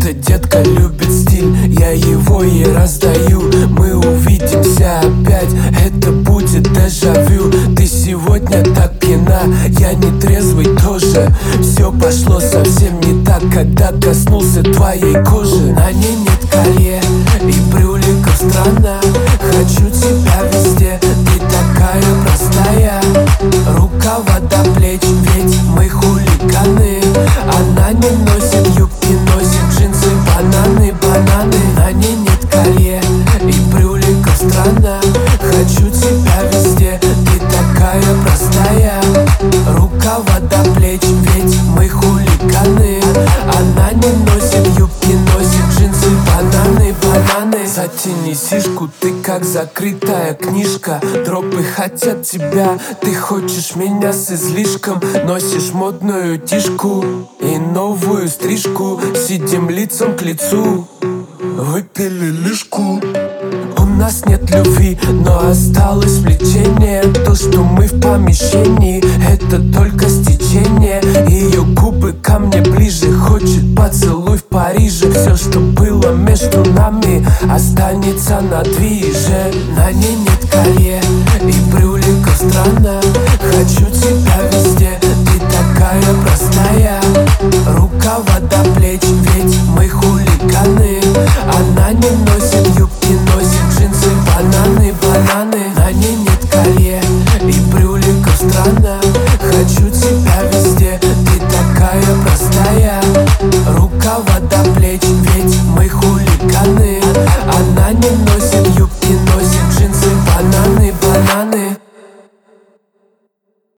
Эта детка любит стиль, я его ей раздаю. Мы увидимся опять, это будет дежавю. Ты сегодня так пьяна, я не трезвый тоже. Все пошло совсем не так, когда коснулся твоей кожи. На ней нет колье и брюликов странно. Хочу тебя везде, ты такая простая. Рукава до плеч, ведь мы хулиганы. Она не носит юбки, носит джинсы, бананы, бананы. На ней нет колье и брюликов странно. Хочу тебя везде, ты такая простая. Рукава до плеч, ведь мы хулиганы. Она не носит юбки, носит джинсы, бананы, бананы. Затяни сишку, ты как закрытая книжка. Дропы хотят тебя, ты хочешь меня с излишком. Носишь модную тишку и новую стрижку. Сидим лицом к лицу, выпили лишку. У нас нет любви, но осталось влечение. То, что мы в помещении, это только стечение. Ее губы ко мне ближе, хочет поцелуй в Париже. Все, что было между нами, останется на движе. На ней нет колье и брюликов странно. Хочу тебя везде, ты такая простая. Рукава до плеч, ведь мы хулиганы. Она не носит юбки, носит джинсы, бананы, бананы. На ней нет колье и брюликов странно. Хочу тебя везде, ты такая простая. Рукава до плеч, ведь мы хулиганы. Она не носит юбки, носит джинсы, бананы, бананы.